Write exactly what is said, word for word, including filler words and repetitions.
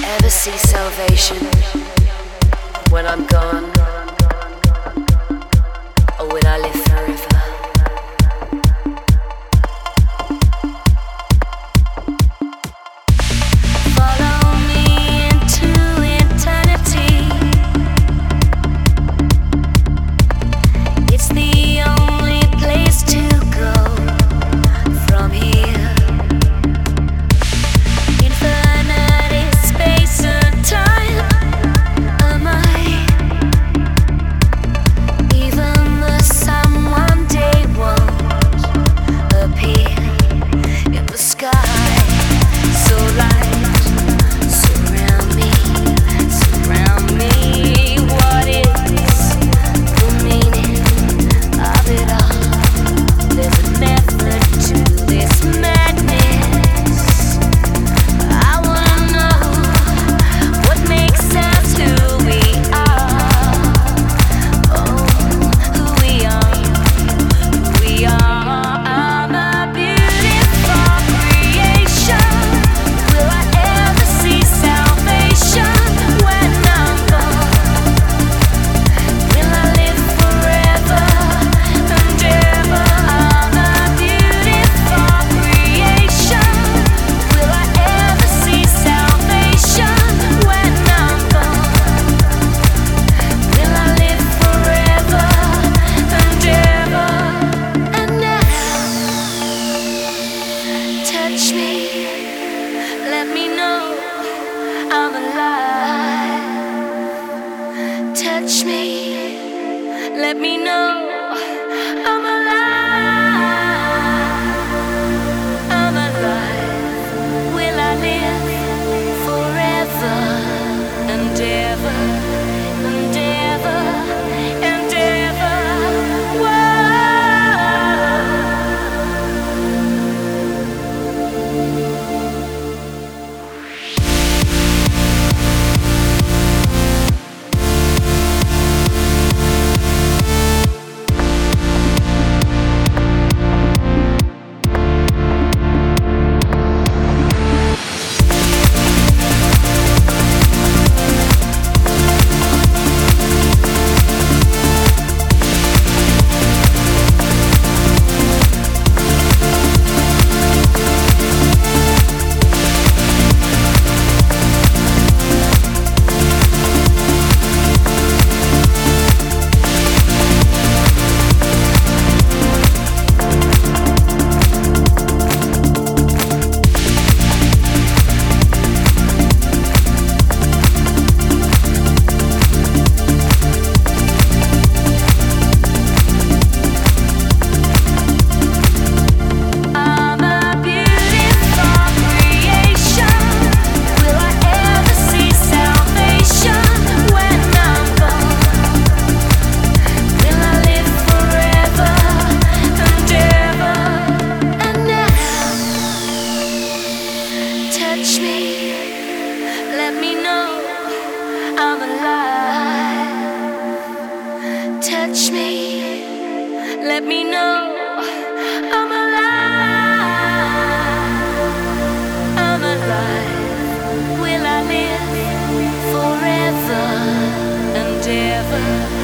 ever see salvation when I'm gone? Or will I live forever? Follow me into eternity. It's the only place to go from here. Infinity, space and time. Am I? Even the sun one day won't appear in the sky. So light, surround me, surround me. What is the meaning of it all? There's a method to this madness. I wanna know what makes us who we are. Oh, who we are, who we are. I'm a beautiful creation. Will I ever see salvation when I'm gone? Will I live forever and ever? I'm a beautiful creation. Will I ever see salvation when I'm gone? Will I live forever and ever? And now, touch me, let me know I'm alive. Touch me, let me know I'm alive. I'm alive. Will I live forever and ever and ever and ever? Whoa. I'm a beautiful creation. Will I ever see salvation when I'm gone? Will I live forever and ever? And now, touch me, let me know I'm alive. Touch me, let me know I'm alive. I'm alive. Will I live forever and ever?